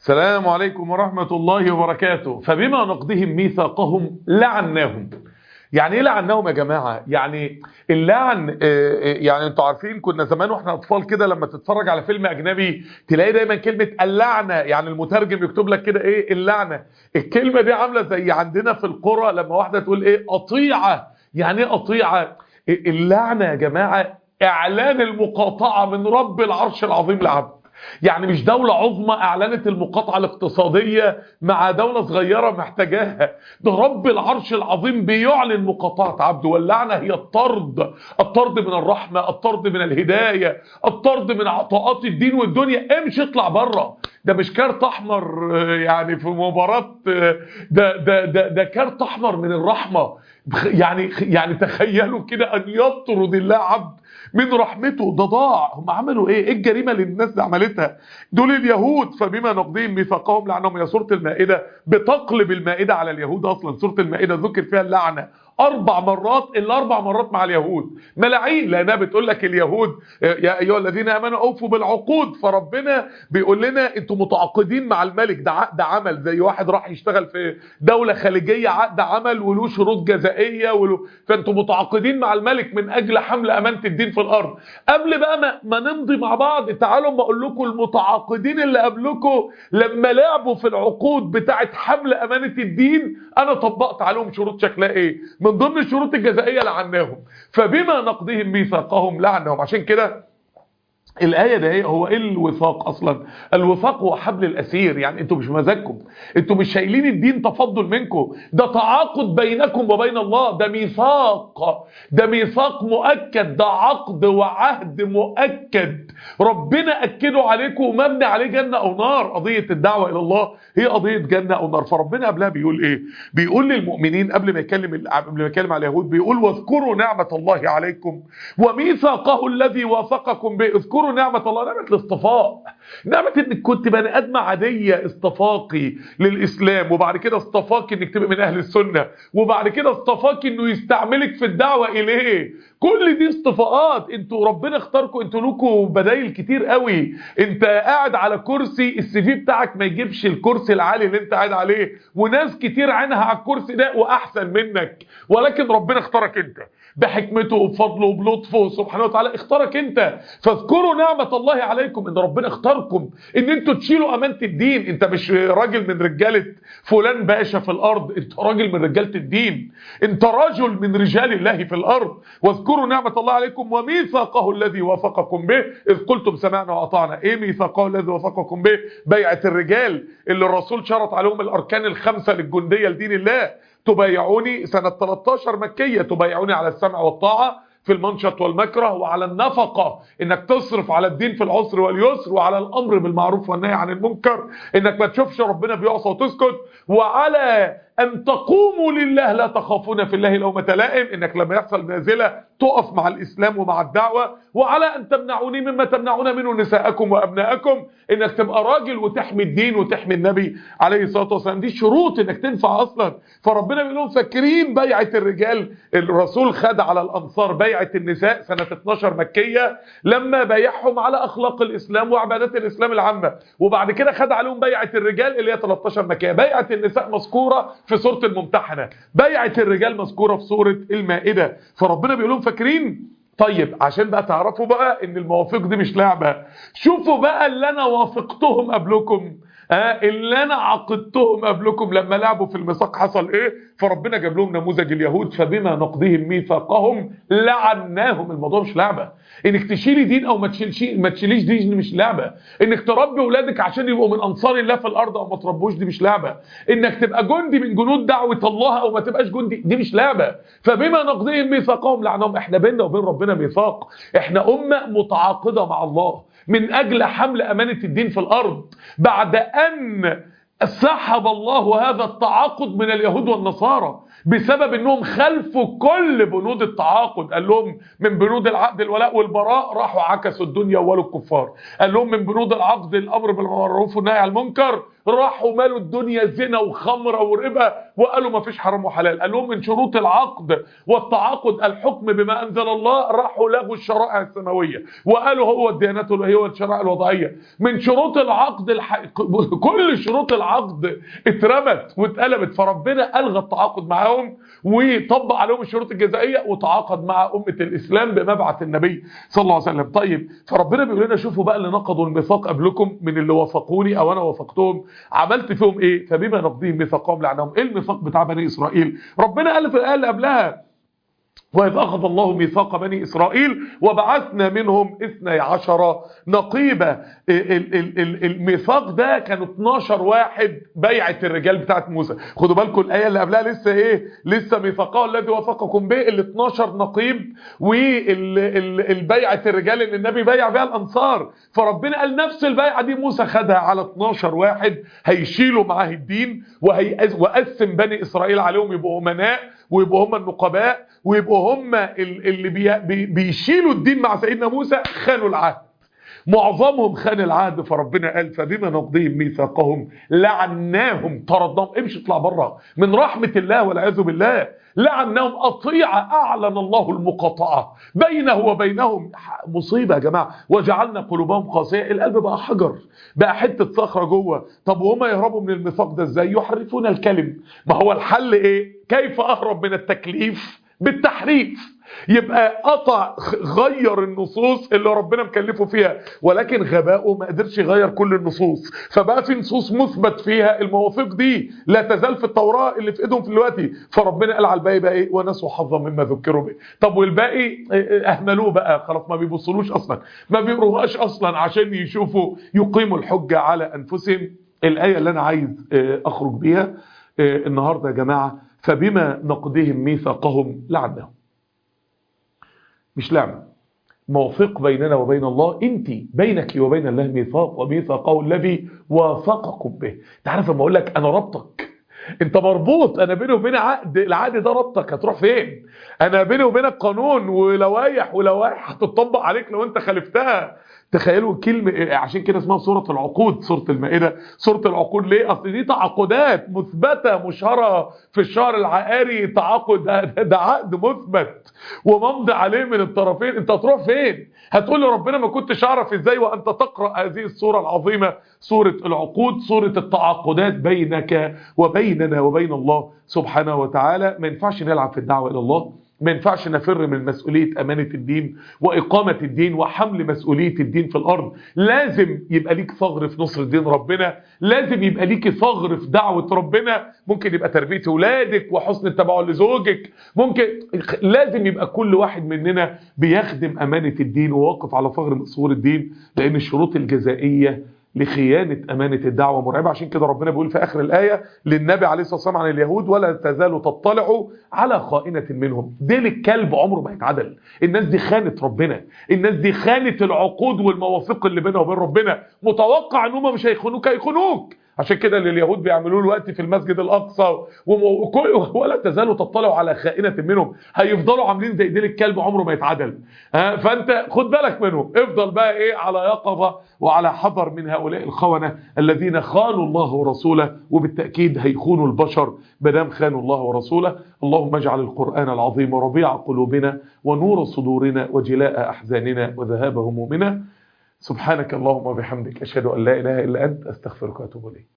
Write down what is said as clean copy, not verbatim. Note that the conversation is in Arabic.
السلام عليكم ورحمة الله وبركاته. فبما نقضهم ميثاقهم لعناهم. يعني ايه لعناهم يا جماعة؟ يعني اللعن يعني انتوا عارفين كنا زمان واحنا اطفال كده لما تتفرج على فيلم اجنبي تلاقي دايما كلمة اللعنة، يعني المترجم يكتب لك كده ايه اللعنة. الكلمة دي عاملة زي عندنا في القرى لما واحدة تقول ايه قطيعة. يعني ايه قطيعة؟ اللعنة يا جماعة اعلان المقاطعة من رب العرش العظيم لعبد. يعني مش دولة عظمى اعلنت المقاطعة الاقتصادية مع دولة صغيرة محتاجاها، ده رب العرش العظيم بيعلن مقاطعة عبده. واللعنة هي الطرد من الرحمة، الطرد من الهداية، الطرد من عطاءات الدين والدنيا. امشي اطلع بره. ده مش كارت احمر يعني في مباراة، ده كارت احمر من الرحمة. يعني تخيلوا كده ان يطرد الله عبد من رحمته. ده ضاع. هم عملوا ايه الجريمه اللي الناس دي عملتها؟ دول اليهود. فبما نقضيهم ميثاقهم لعنهم. يا سوره المائده بتقلب المائده على اليهود. اصلا سوره المائده ذكر فيها اللعنه 4 مرات، ال4 مرات مع اليهود ملاعين، لانها بتقول لك اليهود يا ايها الذين امنوا اوفوا بالعقود. فربنا بيقول لنا انتوا متعاقدين مع الملك، ده عقد عمل، زي واحد راح يشتغل في دوله خليجيه عقد عمل وله شروط جزائيه فانتوا متعاقدين مع الملك من اجل حمل امانه الدين في الارض. قبل بقى ما نمضي مع بعض، تعالوا ما اقول لكم المتعاقدين اللي قبلكم لما لعبوا في العقود بتاعه حمل امانه الدين انا طبقت عليهم شروط شكلها ايه. من ضمن الشروط الجزائيه لعناهم. فبما نقضيهم ميثاقهم لعناهم. عشان كده الآية ده هو ايه الوثاق اصلا؟ الوثاق هو حبل الاسير. يعني انتوا مش مزاجكم، انتوا مش شايلين الدين تفضل منكم، ده تعاقد بينكم وبين الله. ده ميثاق، ده ميثاق مؤكد، ده عقد وعهد مؤكد ربنا اكده عليكم ومبني عليه جنة او نار. قضية الدعوة الى الله هي قضية جنة او نار. فربنا قبلها بيقول ايه؟ بيقول للمؤمنين قبل ما يتكلم على اليهود بيقول واذكروا نعمة الله عليكم وميثاقه الذي واثقكم به. اذكروا نعمة الله، نعمة الاصطفاء، نعمة انك كنت بني ادم عادية اصطفاكي للاسلام، وبعد كده اصطفاك انك تبقى من اهل السنة، وبعد كده اصطفاك انه يستعملك في الدعوة اليه. كل دي اصطفاءات. انتوا ربنا اختاركم، انتوا لكم بدايل كتير قوي. انت قاعد على كرسي السي في بتاعك ما يجيبش الكرسي العالي اللي انت قاعد عليه، وناس كتير عينها على الكرسي ده واحسن منك، ولكن ربنا اختارك انت بحكمته وبفضله وبلطفه سبحانه وتعالى. اختارك انت. فاذكروا نعمة الله عليكم ان ربنا اختاركم ان انتوا تشيلوا امانة الدين. انت مش راجل من رجالة فلان باشا في الارض، انت راجل من رجالة الدين، انت رجل من رجال الله في الارض. واذكروا نعمة الله عليكم وميثاقه الذي وافقكم به اذ قلتم سمعنا واطعنا. ايه ميثاقه الذي وافقكم به؟ بيعة الرجال اللي الرسول شرط عليهم الاركان الخمسة للجندية لدين الله. تبايعوني سنة 13 مكية، تبايعوني على السمع والطاعة في المنشط والمكره، وعلى النفقة انك تصرف على الدين في العسر واليسر، وعلى الامر بالمعروف والنهي عن المنكر انك ما تشوفش ربنا بيعصى وتسكت، وعلى ان تقوموا لله لا تخافون في الله لومة لائم، انك لما يحصل نازلة تقف مع الاسلام ومع الدعوة، وعلى ان تمنعوني مما تمنعون منه نساءكم وابناءكم، انك تبقى راجل وتحمي الدين وتحمي النبي عليه الصلاة والسلام. دي شروط انك تنفع اصلا. فربنا بيقول لهم فاكرين بيعة الرجال؟ الرسول خد على الانصار بيعة النساء سنة 12 مكية لما بايعهم على اخلاق الاسلام وعبادات الاسلام العامة، وبعد كده خد عليهم بيعة الرجال اللي هي 13 مكية. بيعة النساء مذكورة في سورة الممتحنة، بيعة الرجال مذكورة في سورة المائدة. فربنا بيقول لهم فاكرين؟ طيب عشان بقى تعرفوا بقى ان المواثيق دي مش لعبة، شوفوا بقى اللي انا وافقتهم قبلكم، اللي انا عقدتهم قبلكم لما لعبوا في الميثاق حصل ايه. فربنا جاب لهم نموذج اليهود. فبما نقضيهم ميثاقهم لعناهم. الموضوع مش لعبة. انك تشيلي دين او ما تشيليش دين مش لعبة. انك تربي اولادك عشان يبقوا من انصار الله في الارض او ما تربوش دي مش لعبة. انك تبقى جندي من جنود دعوة الله او ما تبقاش جندي دي مش لعبة. فبما نقضيهم ميثاقهم لعناهم. احنا بيننا وبين ربنا ميثاق، احنا امة متعاقدة مع الله من اجل حمل امانة الدين في الارض، بعد ان سحب الله هذا التعاقد من اليهود والنصارى بسبب انهم خلفوا كل بنود التعاقد. قال لهم من بنود العقد الولاء والبراء، راحوا عكسوا الدنيا وولوا الكفار. قال لهم من بنود العقد الامر بالمعروف والنهي عن المنكر، راحوا مالوا الدنيا زنا وخمره وربا وقالوا ما فيش حرام وحلال. قال لهم من شروط العقد والتعاقد الحكم بما انزل الله، راحوا لغوا الشرائع السماويه وقالوا هو الديانات الالهيه والشرائع الوضعيه. من شروط العقد كل شروط العقد اترمت واتقلبت، فربنا الغى التعاقد معاهم وطبق عليهم الشروط الجزائيه وتعاقد مع امه الاسلام بمبعث النبي صلى الله عليه وسلم. طيب فربنا بيقول لنا شوفوا بقى اللي نقضوا الميثاق قبلكم من اللي وافقوني او انا وافقتهم عملت فيهم ايه؟ فبما نقضيهم ميثاقهم لعنهم. ايه الميثاق بتاع بني اسرائيل؟ ربنا قال في الايه اللي قبلها وإذ أخذ الله ميثاق بني إسرائيل وبعثنا منهم 12 نقيبا. الميثاق ده كانوا 12 واحد بيعة الرجال بتاعت موسى. خدوا بالكم الآية اللي قبلها لسه ايه؟ لسه ميثاقه الذي وافقكم به، ال 12 نقيب والبيعة الرجال اللي النبي بيع بها الأنصار. فربنا قال نفس البيعة دي موسى خدها على 12 واحد هيشيلوا معاه الدين وقسم بني إسرائيل عليهم يبقوا أمناء ويبقوا هم النقباء ويبقوا هم اللي بيشيلوا الدين مع سيدنا موسى. خانوا العهد، معظمهم خان العهد. فربنا قال فبما نقضيهم ميثاقهم لعناهم، طردناهم. امشي اطلع بره من رحمة الله والعياذ بالله. لعناهم قطيعة، اعلن الله المقاطعة بينه وبينهم. مصيبة يا جماعة. وجعلنا قلوبهم قاسية، القلب بقى حجر، بقى حتة صخرة جوه. طب وهم يهربوا من الميثاق ده ازاي؟ يحرفون الكلم. ما هو الحل ايه؟ كيف اهرب من التكليف؟ بالتحريف. يبقى قطع، غير النصوص اللي ربنا مكلفه فيها، ولكن غباؤه ما قدرش يغير كل النصوص. فبقى في نصوص مثبت فيها المواثيق دي لا تزال في التوراة اللي في ايدهم في دلوقتي. فربنا قال على الباقي بقى ايه؟ ونسوا حظا مما ذكروا به. طب والباقي اهملوه بقى خلاص، ما بيبصلوش اصلا، ما بيقروهاش اصلا عشان يشوفوا يقيموا الحجة على انفسهم. الآية اللي انا عايز اخرج بيها النهاردة يا جماعة، فبما نقضهم ميثاقهم لعناهم. مش لعنة، موثق بيننا وبين الله. انت بينك وبين الله ميثاق، وميثاقه الذي واثقكم به. تعرف لما اقول لك انا ربطك، انت مربوط، انا بيني وبين عقد، العقد ده ربطك، هتروح فين؟ انا بيني وبينك قانون ولوائح هتطبق عليك لو انت خالفتها. تخيلوا كلمة، عشان كده اسمها سورة العقود، سورة المائدة سورة العقود. ليه؟ اصل دي تعاقدات مثبتة مشهرة في الشهر العقاري. تعاقد ده عقد مثبت وممضي عليه من الطرفين. انت هتروح فين؟ هتقول لربنا ما كنتش اعرف ازاي وانت تقرأ هذه السورة العظيمة، سورة العقود، سورة التعاقدات بينك وبيننا وبين الله سبحانه وتعالى. ما ينفعش نلعب في الدعوة الى الله، ما ينفعش نفر من مسؤولية أمانة الدين وإقامة الدين وحمل مسؤولية الدين في الأرض. لازم يبقى ليك ثغر في نصر الدين ربنا، لازم يبقى ليك ثغر في دعوة ربنا. ممكن يبقى تربية أولادك وحسن التبع لزوجك، ممكن لازم يبقى كل واحد مننا بيخدم أمانة الدين وواقف على ثغر مسؤول الدين، لأن الشروط الجزائية لخيانة أمانة الدعوة مرعبة. عشان كده ربنا بيقول في آخر الآية للنبي عليه الصلاة والسلام عن اليهود ولا تزال تطلع على خائنة منهم. ديل الكلب عمره ما يتعدل. الناس دي خانت ربنا، الناس دي خانت العقود والمواثيق اللي بينها وبين ربنا. متوقع ان هم مش هيخونوك، هيخونوك. عشان كده اللي اليهود بيعملوه الوقت في المسجد الأقصى ولا تزالوا تطلعوا على خائنة منهم، هيفضلوا عاملين زي ديل الكلب عمره ما يتعدل. فانت خد بالك منهم، افضل بقى ايه على يقظة وعلى حذر من هؤلاء الخونة الذين خانوا الله ورسوله، وبالتأكيد هيخونوا البشر مدام خانوا الله ورسوله. اللهم اجعل القرآن العظيم ربيع قلوبنا ونور صدورنا وجلاء أحزاننا وذهاب همومنا. سبحانك اللهم وبحمدك، أشهد أن لا إله إلا أنت، أستغفرك وأتوب إليك.